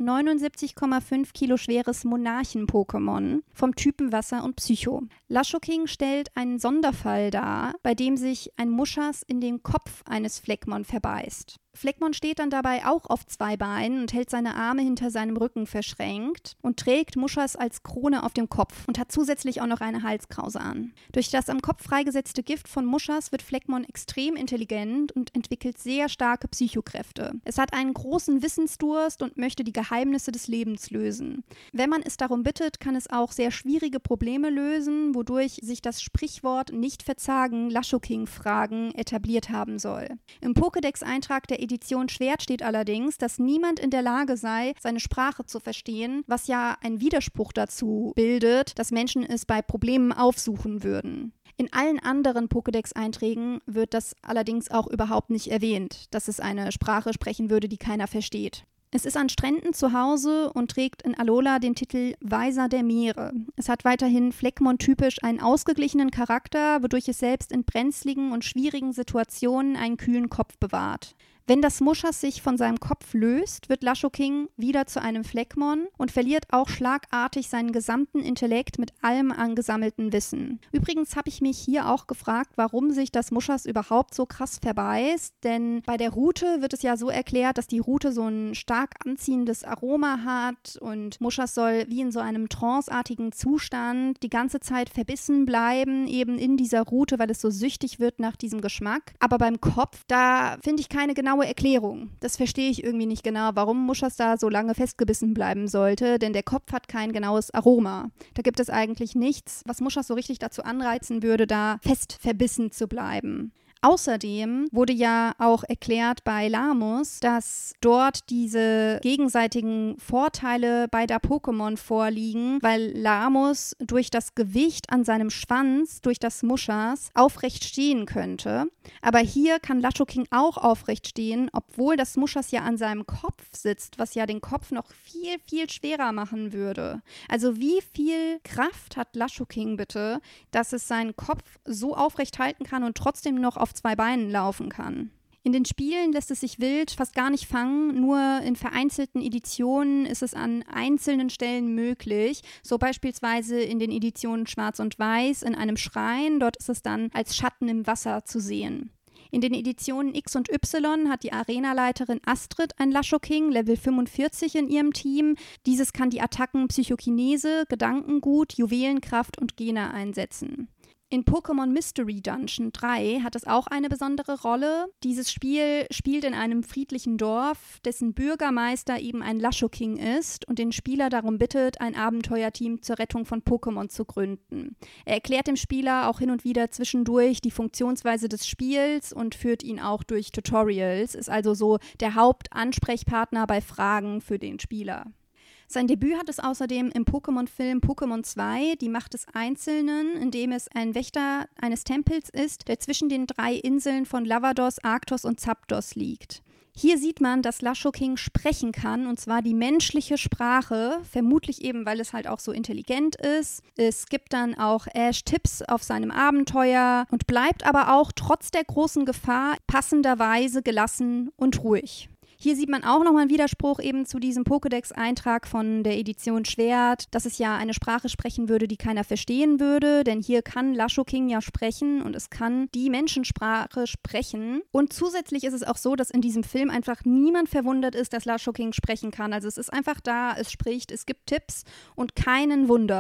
79,5 Kilo schweres Monarchen-Pokémon vom Typen Wasser und Psycho. Lashoking stellt einen Sonderfall dar, bei dem sich ein Muschas in den Kopf eines Fleckmon verbeißt. Fleckmon steht dann dabei auch auf 2 Beinen und hält seine Arme hinter seinem Rücken verschränkt und trägt Muschas als Krone auf dem Kopf und hat zusätzlich auch noch eine Halskrause an. Durch das am Kopf freigesetzte Gift von Muschas wird Fleckmon extrem intelligent und entwickelt sehr starke Psychokräfte. Es hat einen großen Wissensdurst und möchte die Geheimnisse des Lebens lösen. Wenn man es darum bittet, kann es auch sehr schwierige Probleme lösen, wodurch sich das Sprichwort nicht verzagen, Lashoking fragen etabliert haben soll. Im Pokédex-Eintrag der Edition Schwert steht allerdings, dass niemand in der Lage sei, seine Sprache zu verstehen, was ja ein Widerspruch dazu bildet, dass Menschen es bei Problemen aufsuchen würden. In allen anderen Pokédex-Einträgen wird das allerdings auch überhaupt nicht erwähnt, dass es eine Sprache sprechen würde, die keiner versteht. Es ist an Stränden zu Hause und trägt in Alola den Titel Weiser der Meere. Es hat weiterhin Fleckmon-typisch einen ausgeglichenen Charakter, wodurch es selbst in brenzligen und schwierigen Situationen einen kühlen Kopf bewahrt. Wenn das Muschas sich von seinem Kopf löst, wird Lashoking wieder zu einem Fleckmon und verliert auch schlagartig seinen gesamten Intellekt mit allem angesammelten Wissen. Übrigens habe ich mich hier auch gefragt, warum sich das Muschas überhaupt so krass verbeißt, denn bei der Rute wird es ja so erklärt, dass die Rute so ein stark anziehendes Aroma hat und Muschas soll wie in so einem tranceartigen Zustand die ganze Zeit verbissen bleiben, eben in dieser Rute, weil es so süchtig wird nach diesem Geschmack. Aber beim Kopf, da finde ich keine genaue Erklärung. Das verstehe ich irgendwie nicht genau, warum Muschas da so lange festgebissen bleiben sollte, denn der Kopf hat kein genaues Aroma. Da gibt es eigentlich nichts, was Muschas so richtig dazu anreizen würde, da fest verbissen zu bleiben. Außerdem wurde ja auch erklärt bei Lamus, dass dort diese gegenseitigen Vorteile beider Pokémon vorliegen, weil Lamus durch das Gewicht an seinem Schwanz, durch das Muschas, aufrecht stehen könnte. Aber hier kann Lashoking auch aufrecht stehen, obwohl das Muschas ja an seinem Kopf sitzt, was ja den Kopf noch viel, viel schwerer machen würde. Also wie viel Kraft hat Lashoking bitte, dass es seinen Kopf so aufrecht halten kann und trotzdem noch auf 2 Beinen laufen kann? In den Spielen lässt es sich wild fast gar nicht fangen, nur in vereinzelten Editionen ist es an einzelnen Stellen möglich, so beispielsweise in den Editionen Schwarz und Weiß in einem Schrein, dort ist es dann als Schatten im Wasser zu sehen. In den Editionen X und Y hat die Arenaleiterin Astrid ein Lashoking, Level 45 in ihrem Team. Dieses kann die Attacken Psychokinese, Gedankengut, Juwelenkraft und Gene einsetzen. In Pokémon Mystery Dungeon 3 hat es auch eine besondere Rolle. Dieses Spiel spielt in einem friedlichen Dorf, dessen Bürgermeister eben ein Lashoking ist und den Spieler darum bittet, ein Abenteuerteam zur Rettung von Pokémon zu gründen. Er erklärt dem Spieler auch hin und wieder zwischendurch die Funktionsweise des Spiels und führt ihn auch durch Tutorials, ist also so der Hauptansprechpartner bei Fragen für den Spieler. Sein Debüt hat es außerdem im Pokémon-Film Pokémon 2, die Macht des Einzelnen, in dem es ein Wächter eines Tempels ist, der zwischen den 3 Inseln von Lavados, Arktos und Zapdos liegt. Hier sieht man, dass Lashoking sprechen kann, und zwar die menschliche Sprache, vermutlich eben, weil es halt auch so intelligent ist. Es gibt dann auch Ash Tipps auf seinem Abenteuer und bleibt aber auch trotz der großen Gefahr passenderweise gelassen und ruhig. Hier sieht man auch nochmal einen Widerspruch eben zu diesem Pokédex-Eintrag von der Edition Schwert, dass es ja eine Sprache sprechen würde, die keiner verstehen würde, denn hier kann Lashoking ja sprechen und es kann die Menschensprache sprechen. Und zusätzlich ist es auch so, dass in diesem Film einfach niemand verwundert ist, dass Lashoking sprechen kann. Also es ist einfach da, es spricht, es gibt Tipps und keinen wundert's.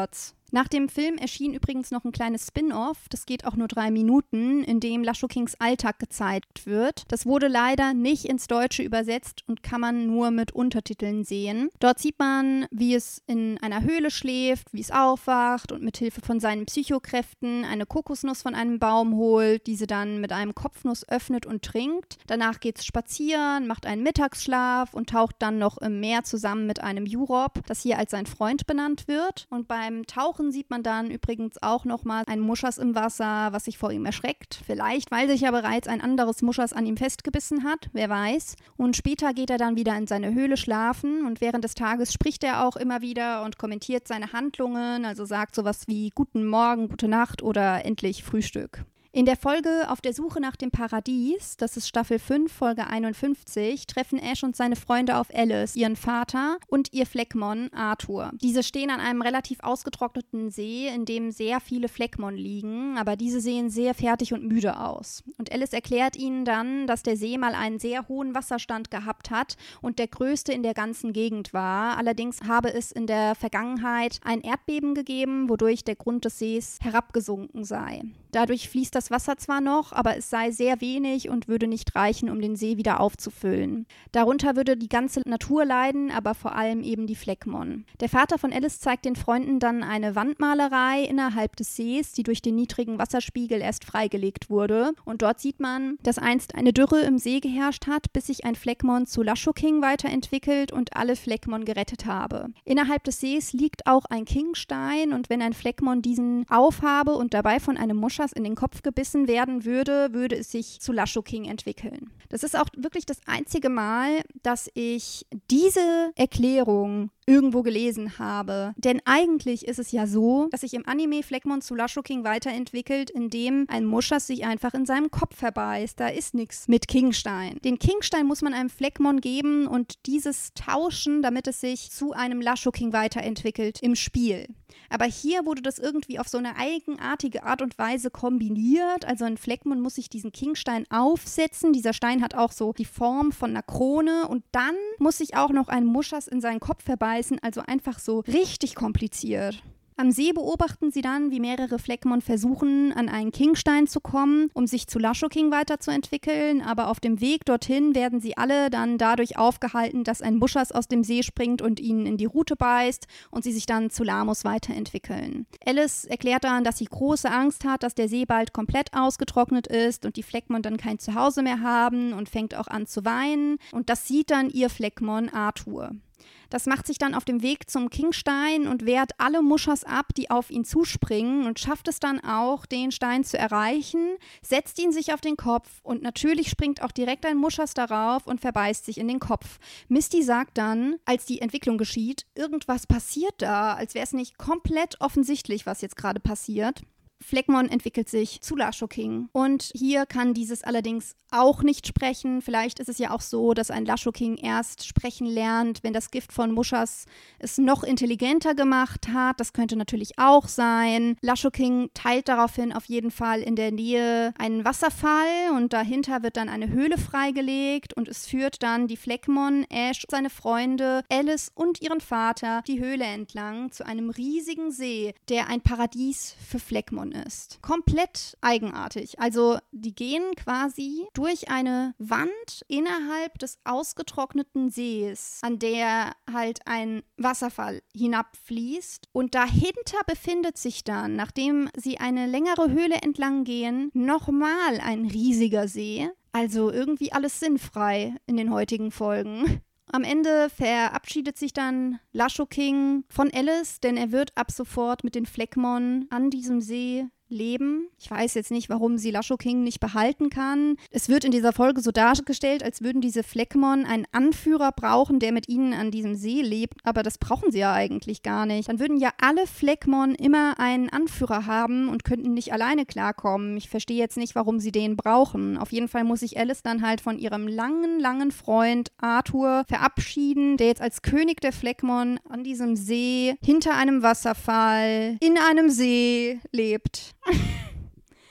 Nach dem Film erschien übrigens noch ein kleines Spin-off, das geht auch nur 3 Minuten, in dem Lashokings Alltag gezeigt wird. Das wurde leider nicht ins Deutsche übersetzt und kann man nur mit Untertiteln sehen. Dort sieht man, wie es in einer Höhle schläft, wie es aufwacht und mit Hilfe von seinen Psychokräften eine Kokosnuss von einem Baum holt, diese dann mit einem Kopfnuss öffnet und trinkt. Danach geht es spazieren, macht einen Mittagsschlaf und taucht dann noch im Meer zusammen mit einem Jurop, das hier als sein Freund benannt wird. Und beim Tauchen sieht man dann übrigens auch nochmal ein Muschas im Wasser, was sich vor ihm erschreckt. Vielleicht, weil sich ja bereits ein anderes Muschas an ihm festgebissen hat, wer weiß. Und später geht er dann wieder in seine Höhle schlafen und während des Tages spricht er auch immer wieder und kommentiert seine Handlungen, also sagt sowas wie Guten Morgen, gute Nacht oder endlich Frühstück. In der Folge Auf der Suche nach dem Paradies, das ist Staffel 5, Folge 51, treffen Ash und seine Freunde auf Alice, ihren Vater und ihr Phlegmon Arthur. Diese stehen an einem relativ ausgetrockneten See, in dem sehr viele Phlegmon liegen, aber diese sehen sehr fertig und müde aus. Und Alice erklärt ihnen dann, dass der See mal einen sehr hohen Wasserstand gehabt hat und der größte in der ganzen Gegend war. Allerdings habe es in der Vergangenheit ein Erdbeben gegeben, wodurch der Grund des Sees herabgesunken sei. Dadurch fließt das Wasser zwar noch, aber es sei sehr wenig und würde nicht reichen, um den See wieder aufzufüllen. Darunter würde die ganze Natur leiden, aber vor allem eben die Phlegmon. Der Vater von Alice zeigt den Freunden dann eine Wandmalerei innerhalb des Sees, die durch den niedrigen Wasserspiegel erst freigelegt wurde. Und dort sieht man, dass einst eine Dürre im See geherrscht hat, bis sich ein Phlegmon zu Lashoking weiterentwickelt und alle Phlegmon gerettet habe. Innerhalb des Sees liegt auch ein Kingstein und wenn ein Phlegmon diesen aufhabe und dabei von einem Muschas in den Kopf gebissen werden würde, würde es sich zu Lashoking entwickeln. Das ist auch wirklich das einzige Mal, dass ich diese Erklärung irgendwo gelesen habe. Denn eigentlich ist es ja so, dass sich im Anime Phlegmon zu Lashoking weiterentwickelt, indem ein Muschas sich einfach in seinem Kopf verbeißt. Da ist nichts mit Kingstein. Den Kingstein muss man einem Phlegmon geben und dieses tauschen, damit es sich zu einem Lashoking weiterentwickelt im Spiel. Aber hier wurde das irgendwie auf so eine eigenartige Art und Weise kombiniert. Also ein Phlegmon muss sich diesen Kingstein aufsetzen. Dieser Stein hat auch so die Form von einer Krone und dann muss sich auch noch ein Muschas in seinen Kopf verbeißen. Also einfach so richtig kompliziert. Am See beobachten sie dann, wie mehrere Phlegmon versuchen, an einen Kingstein zu kommen, um sich zu Lashoking weiterzuentwickeln, aber auf dem Weg dorthin werden sie alle dann dadurch aufgehalten, dass ein Muschas aus dem See springt und ihnen in die Rute beißt und sie sich dann zu Lamus weiterentwickeln. Alice erklärt dann, dass sie große Angst hat, dass der See bald komplett ausgetrocknet ist und die Phlegmon dann kein Zuhause mehr haben und fängt auch an zu weinen und das sieht dann ihr Phlegmon Arthur. Das macht sich dann auf dem Weg zum Kingstein und wehrt alle Muschas ab, die auf ihn zuspringen und schafft es dann auch, den Stein zu erreichen, setzt ihn sich auf den Kopf und natürlich springt auch direkt ein Muschas darauf und verbeißt sich in den Kopf. Misty sagt dann, als die Entwicklung geschieht, irgendwas passiert da, als wäre es nicht komplett offensichtlich, was jetzt gerade passiert. Phlegmon entwickelt sich zu Lashoking und hier kann dieses allerdings auch nicht sprechen. Vielleicht ist es ja auch so, dass ein Lashoking erst sprechen lernt, wenn das Gift von Muschas es noch intelligenter gemacht hat. Das könnte natürlich auch sein. Lashoking teilt daraufhin auf jeden Fall in der Nähe einen Wasserfall und dahinter wird dann eine Höhle freigelegt und es führt dann die Phlegmon, Ash, seine Freunde, Alice und ihren Vater die Höhle entlang zu einem riesigen See, der ein Paradies für Phlegmon ist. Komplett eigenartig. Also die gehen quasi durch eine Wand innerhalb des ausgetrockneten Sees, an der halt ein Wasserfall hinabfließt und dahinter befindet sich dann, nachdem sie eine längere Höhle entlang gehen, nochmal ein riesiger See. Also irgendwie alles sinnfrei in den heutigen Folgen. Am Ende verabschiedet sich dann Lashoking von Alice, denn er wird ab sofort mit den Phlegmon an diesem See leben. Ich weiß jetzt nicht, warum sie Lashoking nicht behalten kann. Es wird in dieser Folge so dargestellt, als würden diese Phlegmon einen Anführer brauchen, der mit ihnen an diesem See lebt, aber das brauchen sie ja eigentlich gar nicht. Dann würden ja alle Phlegmon immer einen Anführer haben und könnten nicht alleine klarkommen. Ich verstehe jetzt nicht, warum sie den brauchen. Auf jeden Fall muss sich Alice dann halt von ihrem langen Freund Arthur verabschieden, der jetzt als König der Phlegmon an diesem See, hinter einem Wasserfall, in einem See lebt.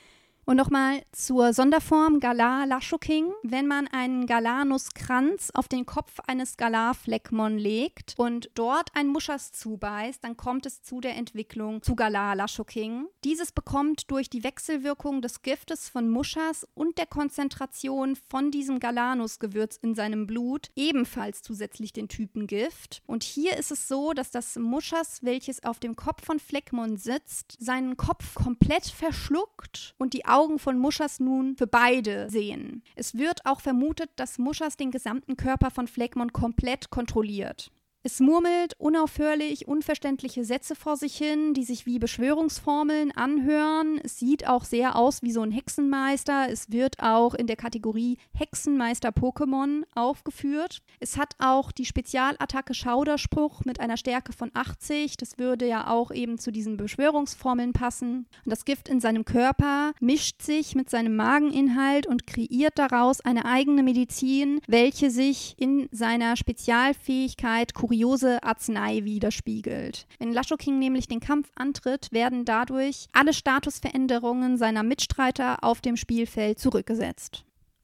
Und nochmal zur Sonderform Galar lashoking. Wenn man einen Galarnusskranz auf den Kopf eines Galar-Phlegmon legt und dort ein Muschas zubeißt, dann kommt es zu der Entwicklung zu Galar lashoking. Dieses bekommt durch die Wechselwirkung des Giftes von Muschas und der Konzentration von diesem Galarnussgewürz in seinem Blut ebenfalls zusätzlich den Typen Gift. Und hier ist es so, dass das Muschas, welches auf dem Kopf von Phlegmon sitzt, seinen Kopf komplett verschluckt und die Augen von Muschas nun für beide sehen. Es wird auch vermutet, dass Muschas den gesamten Körper von Phlegmon komplett kontrolliert. Es murmelt unaufhörlich unverständliche Sätze vor sich hin, die sich wie Beschwörungsformeln anhören. Es sieht auch sehr aus wie so ein Hexenmeister. Es wird auch in der Kategorie Hexenmeister-Pokémon aufgeführt. Es hat auch die Spezialattacke Schauderspruch mit einer Stärke von 80. Das würde ja auch eben zu diesen Beschwörungsformeln passen. Und das Gift in seinem Körper mischt sich mit seinem Mageninhalt und kreiert daraus eine eigene Medizin, welche sich in seiner Spezialfähigkeit kuriose Arznei widerspiegelt. Wenn Lashoking nämlich den Kampf antritt, werden dadurch alle Statusveränderungen seiner Mitstreiter auf dem Spielfeld zurückgesetzt.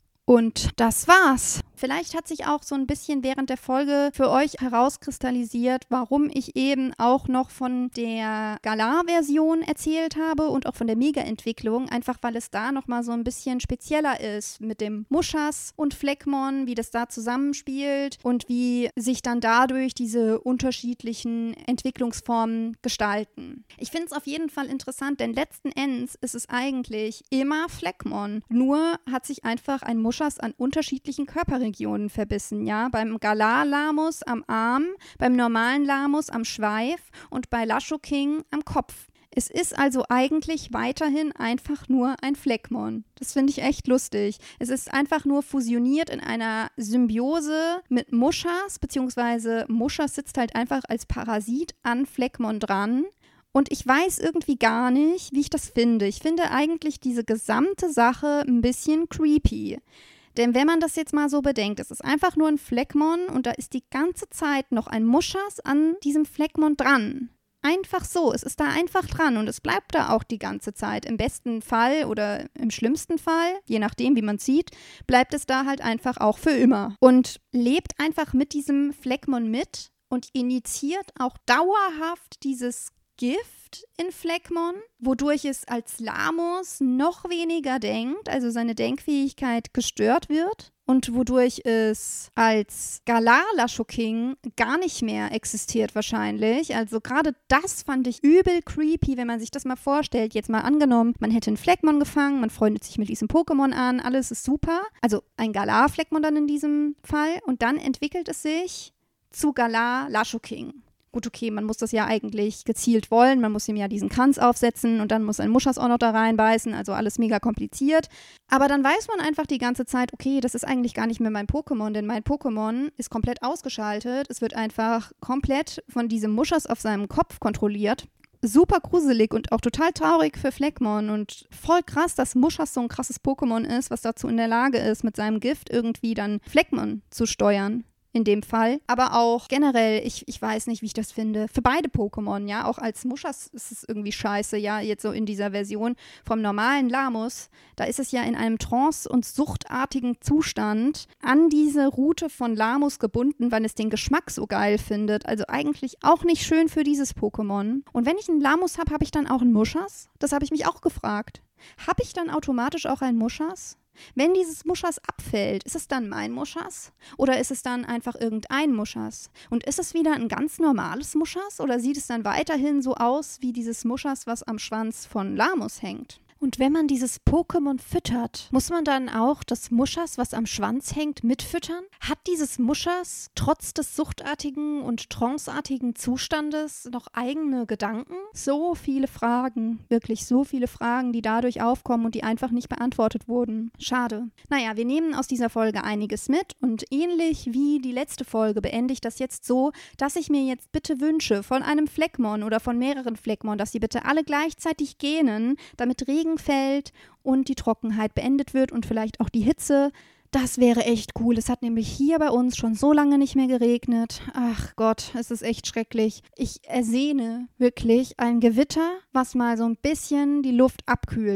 Und das war's. Vielleicht hat sich auch so ein bisschen während der Folge für euch herauskristallisiert, warum ich eben auch noch von der Galar-Version erzählt habe und auch von der Mega-Entwicklung, einfach weil es da nochmal so ein bisschen spezieller ist mit dem Muschas und Phlegmon, wie das da zusammenspielt und wie sich dann dadurch diese unterschiedlichen Entwicklungsformen gestalten. Ich finde es auf jeden Fall interessant, denn letzten Endes ist es eigentlich immer Phlegmon, nur hat sich einfach ein Muschas an unterschiedlichen Körperregionen verbissen, ja, beim Galar-Lamus am Arm, beim normalen Lamus am Schweif und bei Lashoking am Kopf. Es ist also eigentlich weiterhin einfach nur ein Phlegmon. Das finde ich echt lustig. Es ist einfach nur fusioniert in einer Symbiose mit Muschas, beziehungsweise Muschas sitzt halt einfach als Parasit an Phlegmon dran. Und ich weiß irgendwie gar nicht, wie ich das finde. Ich finde eigentlich diese gesamte Sache ein bisschen creepy. Denn wenn man das jetzt mal so bedenkt, es ist einfach nur ein Phlegmon und da ist die ganze Zeit noch ein Muschas an diesem Phlegmon dran. Einfach so, es ist da einfach dran und es bleibt da auch die ganze Zeit. Im besten Fall oder im schlimmsten Fall, je nachdem wie man sieht, bleibt es da halt einfach auch für immer. Und lebt einfach mit diesem Phlegmon mit und initiiert auch dauerhaft dieses Gift in Phlegmon, wodurch es als Lamus noch weniger denkt, also seine Denkfähigkeit gestört wird und wodurch es als Galar Lashoking gar nicht mehr existiert wahrscheinlich. Also gerade das fand ich übel creepy, wenn man sich das mal vorstellt. Jetzt mal angenommen, man hätte einen Phlegmon gefangen, man freundet sich mit diesem Pokémon an, alles ist super. Also ein Galar Phlegmon dann in diesem Fall und dann entwickelt es sich zu Galar Lashoking. Gut, okay, man muss das ja eigentlich gezielt wollen, man muss ihm ja diesen Kranz aufsetzen und dann muss ein Muschas auch noch da reinbeißen, also alles mega kompliziert. Aber dann weiß man einfach die ganze Zeit, okay, das ist eigentlich gar nicht mehr mein Pokémon, denn mein Pokémon ist komplett ausgeschaltet. Es wird einfach komplett von diesem Muschas auf seinem Kopf kontrolliert. Super gruselig und auch total traurig für Phlegmon und voll krass, dass Muschas so ein krasses Pokémon ist, was dazu in der Lage ist, mit seinem Gift irgendwie dann Phlegmon zu steuern. In dem Fall, aber auch generell, ich weiß nicht, wie ich das finde, für beide Pokémon, ja, auch als Muschas ist es irgendwie scheiße, ja, jetzt so in dieser Version vom normalen Lamus, da ist es ja in einem trance- und suchtartigen Zustand an diese Route von Lamus gebunden, weil es den Geschmack so geil findet, also eigentlich auch nicht schön für dieses Pokémon. Und wenn ich einen Lamus habe, habe ich dann auch einen Muschas? Das habe ich mich auch gefragt. Habe ich dann automatisch auch einen Muschas? Wenn dieses Muschas abfällt, ist es dann mein Muschas? Oder ist es dann einfach irgendein Muschas? Und ist es wieder ein ganz normales Muschas? Oder sieht es dann weiterhin so aus wie dieses Muschas, was am Schwanz von Lamus hängt? Und wenn man dieses Pokémon füttert, muss man dann auch das Muschas, was am Schwanz hängt, mitfüttern? Hat dieses Muschas trotz des suchtartigen und tranceartigen Zustandes noch eigene Gedanken? So viele Fragen, wirklich so viele Fragen, die dadurch aufkommen und die einfach nicht beantwortet wurden. Schade. Naja, wir nehmen aus dieser Folge einiges mit und ähnlich wie die letzte Folge beende ich das jetzt so, dass ich mir jetzt bitte wünsche von einem Phlegmon oder von mehreren Phlegmon, dass sie bitte alle gleichzeitig gähnen, damit Regen fällt und die Trockenheit beendet wird und vielleicht auch die Hitze. Das wäre echt cool. Es hat nämlich hier bei uns schon so lange nicht mehr geregnet. Ach Gott, es ist echt schrecklich. Ich ersehne wirklich ein Gewitter, was mal so ein bisschen die Luft abkühlt.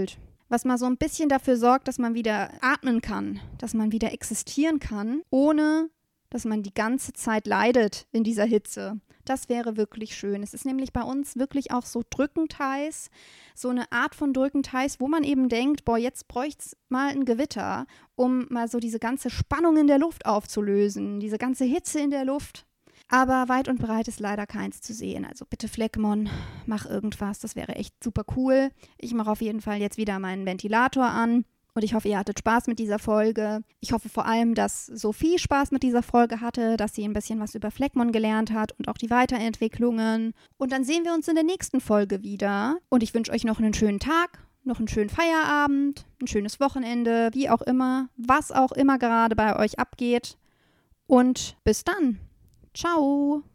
was mal so ein bisschen dafür sorgt, dass man wieder atmen kann, dass man wieder existieren kann, ohne dass man die ganze Zeit leidet in dieser Hitze. Das wäre wirklich schön. Es ist nämlich bei uns wirklich auch so drückend heiß, so eine Art von drückend heiß, wo man eben denkt, boah, jetzt bräuchte es mal ein Gewitter, um mal so diese ganze Spannung in der Luft aufzulösen, diese ganze Hitze in der Luft. Aber weit und breit ist leider keins zu sehen. Also bitte Fleckmon, mach irgendwas, das wäre echt super cool. Ich mache auf jeden Fall jetzt wieder meinen Ventilator an. Und ich hoffe, ihr hattet Spaß mit dieser Folge. Ich hoffe vor allem, dass Sophie Spaß mit dieser Folge hatte, dass sie ein bisschen was über Fleckmon gelernt hat und auch die Weiterentwicklungen. Und dann sehen wir uns in der nächsten Folge wieder. Und ich wünsche euch noch einen schönen Tag, noch einen schönen Feierabend, ein schönes Wochenende, wie auch immer, was auch immer gerade bei euch abgeht. Und bis dann. Ciao.